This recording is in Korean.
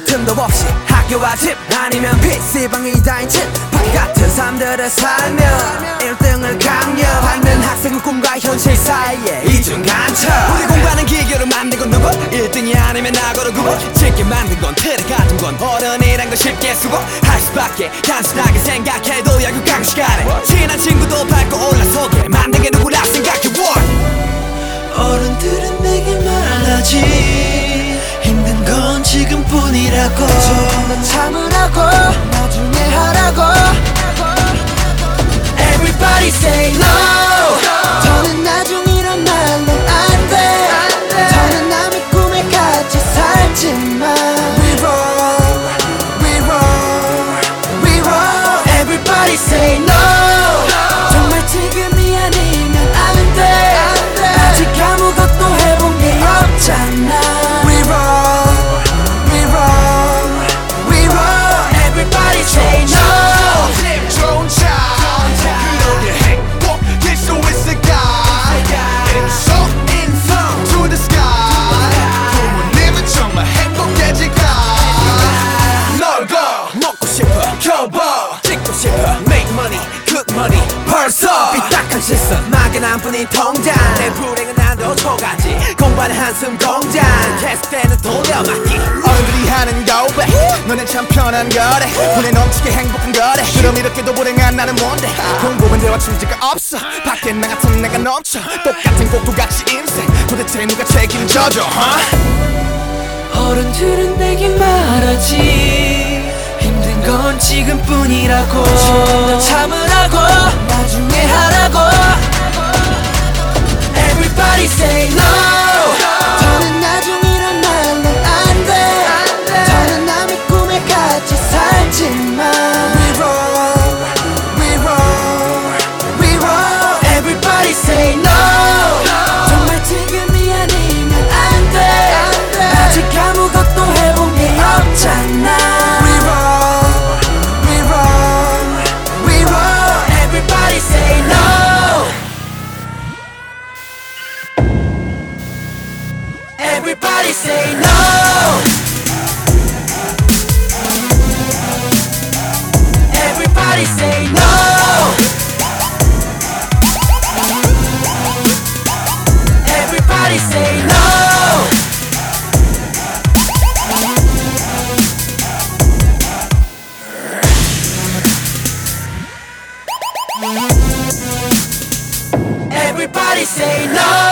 틈도 없이 학교와 집 아니면 PC방이 다인 집 바퀴 같은 삶들을 살며 1등을 강요하는 학생의 꿈과 현실 사이에 이중간첩. 우리 공부하는 기교를 만든 건 누구? 1등이 아니면 나고를 구분 짓게 만든 건 틀에 같은 건 어른이란 걸 쉽게 수고할 수밖에. 단순하게 생각해도 야구 강시간에 친한 친구도 밟고 올라서게 만든 게 누구라 생각해. 어른들은 내게 말하지 힘든 건 지금뿐이라고. 조금 더 참으라고 나중에 하라고. Everybody say no. 더는 나중이란 말로 안돼. 더는 남의 꿈에 같이 살지만 We roll, we roll, we roll. Everybody say no. 정말 지금이 아니면 안돼. 아직 아무것도 해본 게 없잖아. We roll, we roll, we roll. Everybody say no. 좋은 차 그러게 행복일 수 있을까. 인성 to the sky. 부모님은 정말 행복해질까. 넓어 먹고 싶어 겨워 찍고 싶어 make money good money 벌써 삐딱한 시선 막연한 뿐인 통장. 내 불행은 난도 초가지 공부하는 한숨 공장. 계속되는 돌려막기 어른들이 하는 고백 너넨 참 편한 거래. 분에 넘치게 행복한 거래. 그럼 이렇게도 불행한 나는 뭔데. 공부는 대화 취지가 없어. 밖에 나 같은 내가 넘쳐. 똑같은 곡도같이 인생 도대체 누가 책임져줘 어른들은 내게 말하지 힘든 건 지금뿐이라고. 조금 더 참으라고 나중에 하라고. Everybody say no. 더는 나중이란 말로 안돼. 더는 남의 꿈에 같이 살지만 We roll, we roll, we roll. Everybody say no. 정말 지금이 아니면 안돼. 아직 아무것도 해본 게 없잖아. We roll, we roll, we roll. Everybody say no. Everybody say no. Everybody say no. Everybody say no. Everybody say no.